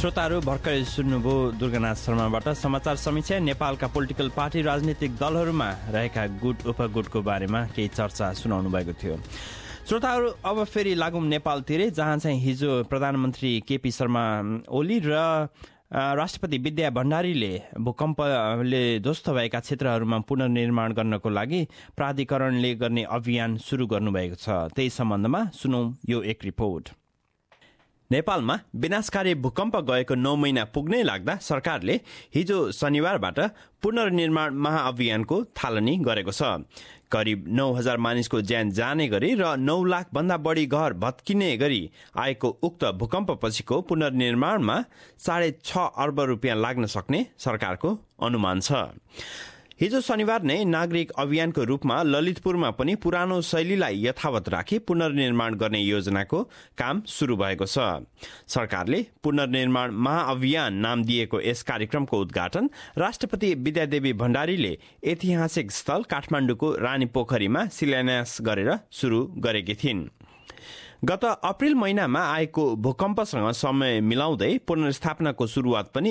श्रोताहरू भर्खरै सुन्नुभयो दुर्गानाथ शर्माबाट समाचार समीक्षा। नेपालका पोलिटिकल पार्टी राजनीतिक दलहरूमा रहेका गुट उपगुटको बारेमा केही चर्चा सुनाउनु भएको थियो। श्रोताहरू अब फेरि लागौँ नेपालतिरै, जहाँ चाहिँ हिजो प्रधानमन्त्री केपी शर्मा ओली र राष्ट्रपति विद्या भण्डारीले भूकम्पले ध्वस्त भएका क्षेत्रहरूमा पुनर्निर्माण गर्नको लागि प्राधिकरणले गर्ने अभियान सुरु गर्नुभएको छ। त्यही सम्बन्धमा सुनौं यो एक रिपोर्ट। नेपालमा विनाशकारी भूकम्प गएको 9 महिना पुग्नै लाग्दा सरकारले हिजो शनिबारबाट पुनर्निर्माण महाअभियानको थालनी गरेको छ। करिब 9,000 मानिसको ज्यान जाने गरी र 9 लाख भन्दा बढी घर भत्किने गरी आएको उक्त भूकम्पपछिको पुनर्निर्माणमा 6.5 अर्ब रुपियाँ लाग्न सक्ने सरकारको अनुमान छ। हिजो शनिबार नै नागरिक अभियानको रूपमा ललितपुरमा पनि पुरानो शैलीलाई यथावत राखी पुनर्निर्माण गर्ने योजनाको काम सुरु भएको छ। सरकारले पुनर्निर्माण महाअभियान नाम दिएको यस कार्यक्रमको उद्घाटन राष्ट्रपति विद्यादेवी भण्डारीले ऐतिहासिक स्थल काठमाडौँको रानी पोखरीमा शिलान्यास गरेर सुरु गरेकी थिइन्। गत अप्रिल महिनामा आएको भूकम्पसँग समय मिलाउँदै पुनर्स्थापनाको सुरुवात पनि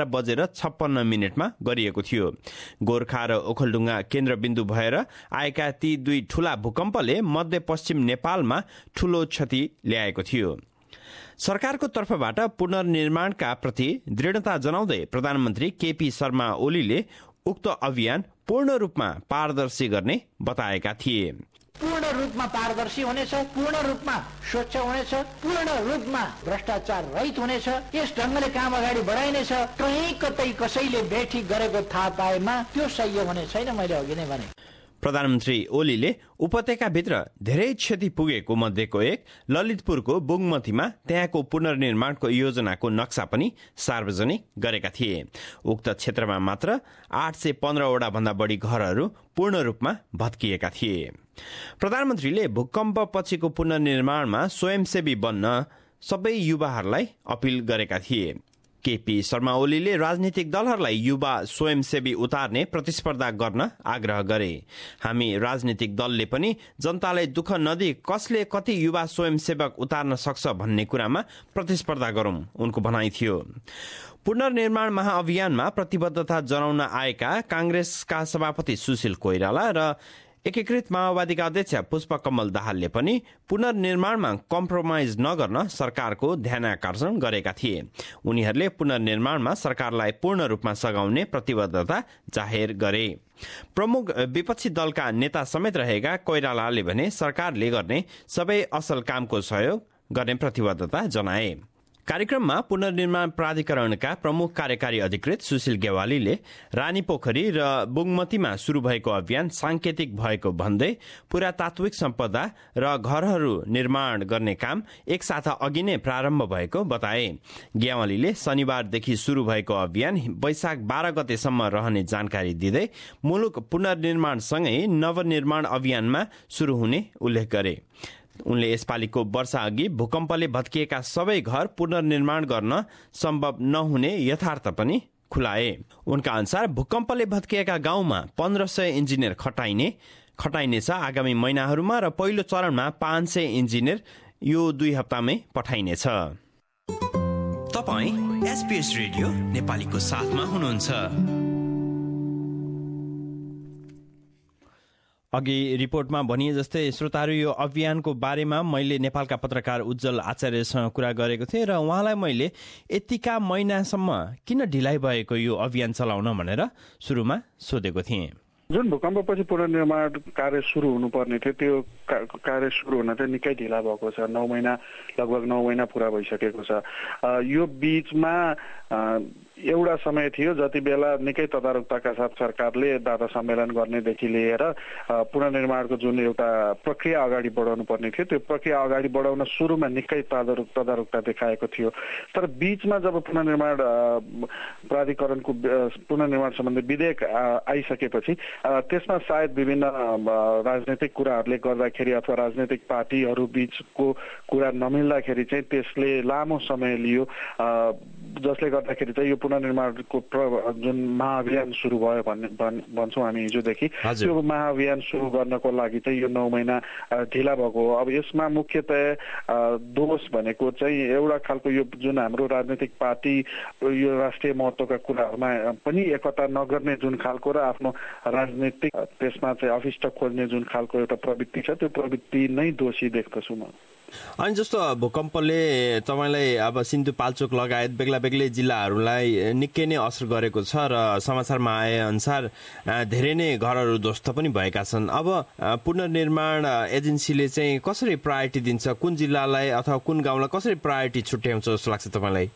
11:56 गरिएको थियो। गोर्खा र ओखलढुङ्गा केन्द्रबिन्दु भएर आएका ती दुई ठूला भूकम्पले मध्यपश्चिम नेपालमा ठूलो क्षति ल्याएको थियो। सरकारको तर्फबाट पुनर्निर्माणका प्रति दृढता जनाउँदै प्रधानमन्त्री केपी शर्मा ओलीले उक्त अभियान पूर्ण रूपमा पारदर्शी गर्ने बताएका थिए। पूर्ण रूपमा पारदर्शी हुनेछ, पूर्ण रूपमा स्वच्छ हुनेछ, पूर्ण रूपमा भ्रष्टाचार रहित हुनेछ। यस ढंगले काम अगाडि बढाइनेछ। कहीँ कतै कसैले बेठी गरेको थाहा पाएमा त्यो सही हुने छैन। मैले अघि नै भने प्रधानमन्त्री ओलीले उपत्यकाभित्र धेरै क्षति पुगेको मध्येको एक ललितपुरको बुङमतीमा त्यहाँको पुनर्निर्माणको योजनाको नक्सा पनि सार्वजनिक गरेका थिए। उक्त क्षेत्रमा मात्र 815 वटा भन्दा बढी घरहरू पूर्ण रूपमा भत्किएका थिए। प्रधानमन्त्रीले भूकम्प पछिको पुनर्निर्माणमा स्वयंसेवी बन्न सबै युवाहरूलाई अपील गरेका थिए। केपी शर्मा ओलीले राजनीतिक दलहरूलाई युवा स्वयंसेवी उतार्ने प्रतिस्पर्धा गर्न आग्रह गरे। हामी राजनीतिक दलले पनि जनतालाई दुःख नदिई कसले कति युवा स्वयंसेवक उतार्न सक्छ भन्ने कुरामा प्रतिस्पर्धा गरौं, उनको भनाइ थियो। पुनर्निर्माण महाअभियानमा प्रतिबद्धता जनाउन आएका कांग्रेसका सभापति सुशील कोइराला र एकीकृत माओवादीका अध्यक्ष पुष्पकमल दाहालले पनि पुनर्निर्माणमा कम्प्रोमाइज नगर्न सरकारको ध्यानाकर्षण गरेका थिए। उनीहरूले पुनर्निर्माणमा सरकारलाई पूर्ण रूपमा सघाउने प्रतिबद्धता जाहेर गरे। प्रमुख विपक्षी दलका नेता समेत रहेका कोइरालाले भने सरकारले गर्ने सबै असल कामको सहयोग गर्ने प्रतिबद्धता जनाए। कार्यक्रममा पुनर्निर्माण प्राधिकरणका प्रमुख कार्यकारी अधिकृत सुशील गेवालीले रानी पोखरी र बुङमतीमा शुरू भएको अभियान सांकेतिक भएको भन्दै पुरातात्विक सम्पदा र घरहरू निर्माण गर्ने काम एकसाथ अघि नै प्रारम्भ भएको बताए। गेवालीले शनिबारदेखि शुरू भएको अभियान वैशाख 12 गतेसम्म रहने जानकारी दिँदै मुलुक पुनर्निर्माणसँगै नवनिर्माण अभियानमा शुरू हुने उल्लेख गरे। उनले यसपालिको वर्षा अघि भूकम्पले भत्किएका सबै घर पुनर्निर्माण गर्न सम्भव नहुने यथार्थ पनि खुलाए। उनका अनुसार भूकम्पले भत्किएका गाउँमा 1500 इन्जिनियर खटाइनेछ आगामी महिनाहरूमा र पहिलो चरणमा 500 इन्जिनियर यो 2 हप्तामै पठाइनेछ। तपाई एसबीएस रेडियो नेपालीको साथमा हुनुहुन्छ। अघि रिपोर्टमा भनिए जस्तै श्रोताहरू, यो अभियानको बारेमा मैले नेपालका पत्रकार उज्जवल आचार्यसँग कुरा गरेको थिएँ र उहाँलाई मैले यतिका महिनासम्म किन ढिलाइ भएको यो अभियान चलाउन भनेर सुरुमा सोधेको थिएँ। जुन भूकम्पपछि पुनर्निर्माण कार्य सुरु हुनुपर्ने थियो त्यो कार्य सुरु हुन चाहिँ निकै ढिला भएको छ। 9 महिना लगभग 9 महिना पुरा भइसकेको छ। यो बीचमा एउटा समय थियो जति बेला निकै तदारुकताका साथ सरकारले दाता सम्मेलन गर्नेदेखि लिएर पुनर्निर्माणको जुन एउटा प्रक्रिया अगाडि बढाउनु पर्ने थियो त्यो प्रक्रिया अगाडि बढाउन सुरुमा निकै तदारुकता देखाएको थियो। तर बीचमा जब पुनर्निर्माण प्राधिकरणको पुनर्निर्माण सम्बन्धी विधेयक आइसकेपछि त्यसमा सायद विभिन्न राजनैतिक कुराहरूले गर्दाखेरि अथवा राजनैतिक पार्टीहरू बीचको कुरा नमिल्दाखेरि चाहिँ त्यसले लामो समय लियो, जसले गर्दाखेरि चाहिँ यो पुनर्निर्माणको जुन महाअभियान सुरु भयो भन्छौँ हामी हिजोदेखि, त्यो महाअभियान सुरु गर्नको लागि चाहिँ यो 9 महिना ढिला भएको हो। अब यसमा मुख्यतया दोष भनेको चाहिँ एउटा खालको यो जुन हाम्रो राजनीतिक पार्टी यो राष्ट्रिय महत्त्वका कुराहरूमा पनि एकता नगर्ने जुन खालको र आफ्नो राजनीतिक त्यसमा चाहिँ अफिष्ट खोज्ने जुन खालको एउटा प्रवृत्ति छ, त्यो प्रवृत्ति नै दोषी देख्दछु म। अनि जस्तो भूकम्पले तपाईँलाई अब सिन्धुपाल्चोक लगायत बेग्ला बेग्लै जिल्लाहरूलाई निकै नै असर गरेको छ र समाचारमा आए अनुसार धेरै नै घरहरू ध्वस्त पनि भएका छन्। अब पुनर्निर्माण एजेन्सीले चाहिँ कसरी प्रायोरिटी दिन्छ, कुन जिल्लालाई अथवा कुन गाउँलाई कसरी प्रायोरिटी छुट्याउँछ जस्तो लाग्छ तपाईँलाई?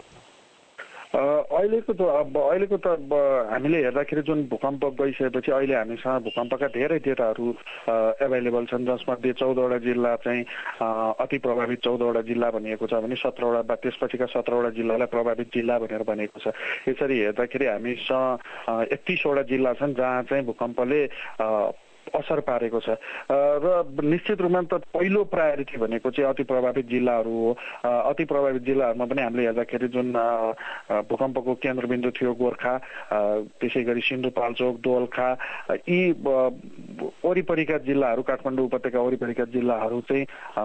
अहिलेको त हामीले हेर्दाखेरि जुन भूकम्प गइसकेपछि अहिले हामीसँग भूकम्पका धेरै डेटाहरू एभाइलेबल छन्, जसमध्ये 14वटा जिल्ला चाहिँ अति प्रभावित 14वटा जिल्ला भनिएको छ भने 17वटा त्यसपछिका 17वटा जिल्लालाई प्रभावित जिल्ला भनेर भनेको छ। यसरी हेर्दाखेरि हामीसँग 31वटा जिल्ला छन् जहाँ चाहिँ भूकम्पले असर पारेको छ र निश्चित रूपमा त पहिलो प्रायोरिटी भनेको चाहिँ अति प्रभावित जिल्लाहरू हो। अति प्रभावित जिल्लाहरूमा पनि हामीले हेर्दाखेरि जुन भूकम्पको केन्द्रबिन्दु थियो गोर्खा, त्यसै गरी सिन्धुपाल्चोक, दोलखा, यी वरिपरिका जिल्लाहरू, काठमाडौँ उपत्यका वरिपरिका जिल्लाहरू चाहिँ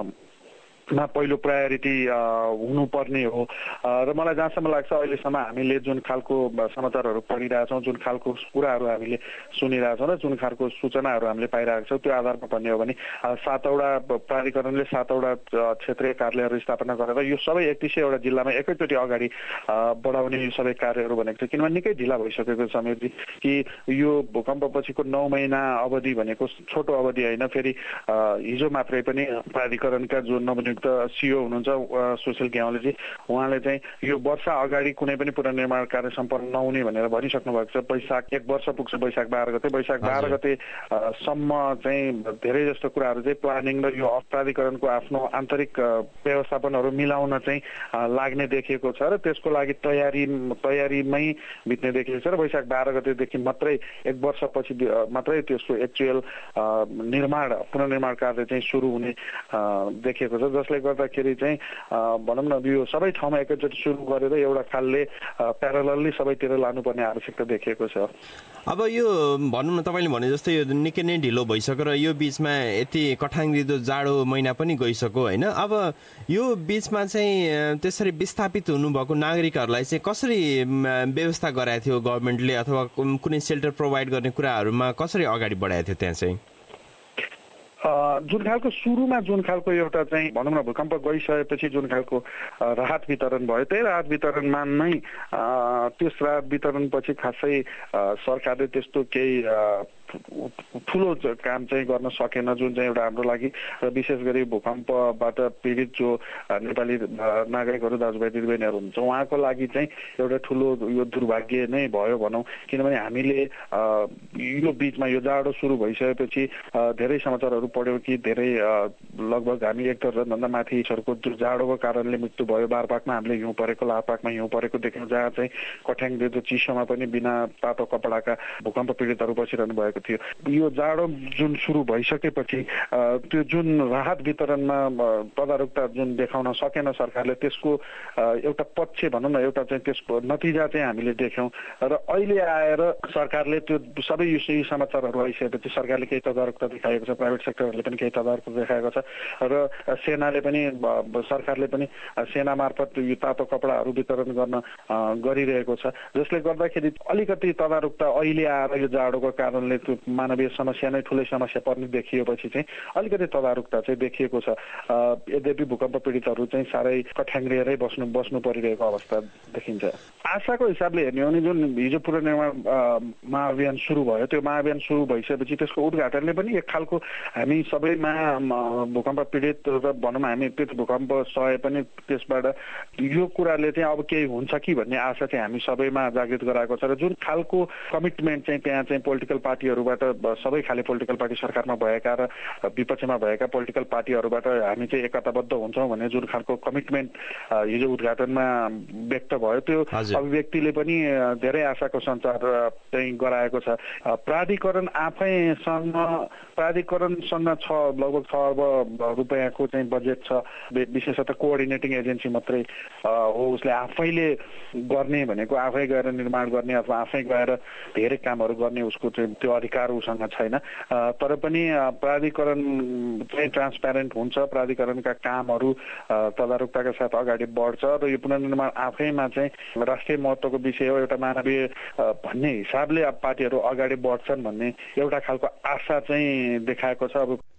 मा पहिलो प्रायोरिटी हुनुपर्ने हो। र मलाई जहाँसम्म लाग्छ अहिलेसम्म हामीले जुन खालको समाचारहरू पढिरहेछौँ, जुन खालको कुराहरू हामीले सुनिरहेछौँ र जुन खालको सूचनाहरू हामीले पाइरहेको छौँ, त्यो आधारमा भन्ने हो भने 7वटा प्राधिकरणले 7वटा क्षेत्रीय कार्यालयहरू स्थापना गरेर यो सबै 3100वटा जिल्लामा एकैचोटि अगाडि बढाउने यो सबै कार्यहरू भनेको छ। किनभने निकै ढिला भइसकेको छ समीरजी कि यो भूकम्पपछिको 9 महिना अवधि भनेको छोटो अवधि होइन। फेरि हिजो मात्रै पनि प्राधिकरणका जो नवनियुक्त सिओ हुनुहुन्छ सुशील ग्यावालीजी, उहाँले चाहिँ यो वर्ष अगाडि कुनै पनि पुनर्निर्माण कार्य सम्पन्न नहुने भनेर भनिसक्नु भएको छ। वैशाख 1 वर्ष पुग्छ, वैशाख 12 गते। वैशाख 12 गते सम्म चाहिँ धेरै जस्तो कुराहरू चाहिँ प्लानिङ र यो प्राधिकरणको आफ्नो आन्तरिक व्यवस्थापनहरू मिलाउन चाहिँ लाग्ने देखिएको छ र त्यसको लागि तयारीमै बित्ने देखिएको छ र वैशाख 12 गतेदेखि मात्रै 1 वर्षपछि मात्रै त्यसको एक्चुअल पुनर्निर्माण कार्य चाहिँ सुरु हुने देखिएको छ। जसले गर्दाखेरि चाहिँ भनौँ न यो सबै ठाउँमा एकैचोटि सुरु गरेर एउटा खालले प्यारलली सबैतिर लानुपर्ने आवश्यकता देखिएको छ। अब यो भनौँ न तपाईँले भने जस्तै यो निकै नै ढिलो भइसक्यो र यो बिचमा यति कठाङ्ग्रिदो जाडो महिना पनि गइसक्यो होइन। अब यो बिचमा चाहिँ त्यसरी विस्थापित हुनुभएको नागरिकहरूलाई चाहिँ कसरी व्यवस्था गराएको थियो गभर्मेन्टले, अथवा कुनै सेल्टर प्रोभाइड गर्ने कुराहरूमा कसरी अगाडि बढाएको थियो त्यहाँ चाहिँ? जुन खालको सुरुमा जुन खालको एउटा चाहिँ भनौँ न भूकम्प गइसकेपछि जुन खालको राहत वितरण भयो, त्यही राहत वितरणमा नै त्यस राहत वितरणपछि खासै सरकारले त्यस्तो केही ठुलो काम चाहिँ गर्न सकेन, जुन चाहिँ एउटा हाम्रो लागि र विशेष गरी भूकम्पबाट पीडित जो नेपाली नागरिकहरू दाजुभाइ दिदीबहिनीहरू हुन्छ उहाँको लागि चाहिँ एउटा ठुलो यो दुर्भाग्य नै भयो भनौँ। किनभने हामीले यो बिचमा यो जाडो सुरु भइसकेपछि धेरै समाचारहरू पढ्यौँ कि धेरै लगभग हामी 1 दर्जनभन्दा माथिहरूको जाडोको कारणले मृत्यु भयो। बारपाकमा हामीले हिउँ परेको, लारपाकमा हिउँ परेको देख्यौँ, जहाँ चाहिँ कठ्याङ्ग्रिदो चिसोमा पनि बिना तातो कपडाका भूकम्प पीडितहरू बसिरहनु भएको थियो। यो जाडो जुन सुरु भइसकेपछि त्यो जुन राहत वितरणमा तदारुकता जुन देखाउन सकेन सरकारले, त्यसको एउटा पक्ष भनौँ न एउटा चाहिँ त्यसको नतिजा चाहिँ हामीले देख्यौँ। र अहिले आएर सरकारले त्यो सबै यो समाचारहरू आइसकेपछि सरकारले केही तदारुकता देखाएको छ, प्राइभेट सेक्टरहरूले पनि केही तदारुकता देखाएको छ र सेनाले पनि सरकारले पनि सेना मार्फत यो तातो कपडाहरू वितरण गर्न गरिरहेको छ। जसले गर्दाखेरि अलिकति तदारुकता अहिले आएर यो जाडोको कारणले त्यो मानवीय समस्या नै ठुलै समस्या पर्ने देखिएपछि चाहिँ अलिकति तदारुकता चाहिँ देखिएको छ। यद्यपि भूकम्प पीडितहरू चाहिँ साह्रै कठ्याङ्ग्रिएरै बस्नु परिरहेको अवस्था देखिन्छ। आशाको हिसाबले हेर्ने हो भने जुन हिजो पुनर्निर्माण महाअभियान सुरु भयो, त्यो महाअभियान सुरु भइसकेपछि त्यसको उद्घाटनले पनि एक खालको हामी सबैमा भूकम्प पीडित र भनौँ हामी त्यो भूकम्प सहे पनि त्यसबाट यो कुराले चाहिँ अब केही हुन्छ कि भन्ने आशा चाहिँ हामी सबैमा जागृत गराएको छ। र जुन खालको कमिटमेन्ट चाहिँ त्यहाँ चाहिँ पोलिटिकल पार्टीहरू पार्टीहरूबाट सबै खाले पोलिटिकल पार्टी सरकारमा भएका र विपक्षमा भएका पोलिटिकल पार्टीहरूबाट हामी चाहिँ एकताबद्ध हुन्छौँ भन्ने जुन खालको कमिटमेन्ट हिजो उद्घाटनमा व्यक्त भयो त्यो अभिव्यक्तिले पनि धेरै आशाको सञ्चार चाहिँ गराएको छ। प्राधिकरणसँग छ लगभग 6 अर्ब रुपियाँको चाहिँ बजेट छ। विशेषतः कोअर्डिनेटिङ एजेन्सी मात्रै हो, उसले आफैले गर्ने भनेको आफै गएर निर्माण गर्ने अथवा आफै गएर धेरै कामहरू गर्ने उसको चाहिँ त्यो अधिकार उसँग छैन। तर पनि प्राधिकरण चाहिँ ट्रान्सप्यारेन्ट हुन्छ, प्राधिकरणका कामहरू तदारुकताका साथ अगाडि बढ्छ र यो पुनर्निर्माण आफैमा चाहिँ राष्ट्रिय महत्त्वको विषय हो, एउटा मानवीय भन्ने हिसाबले अब पार्टीहरू अगाडि बढ्छन् भन्ने एउटा खालको आशा चाहिँ देखाएको छ। अब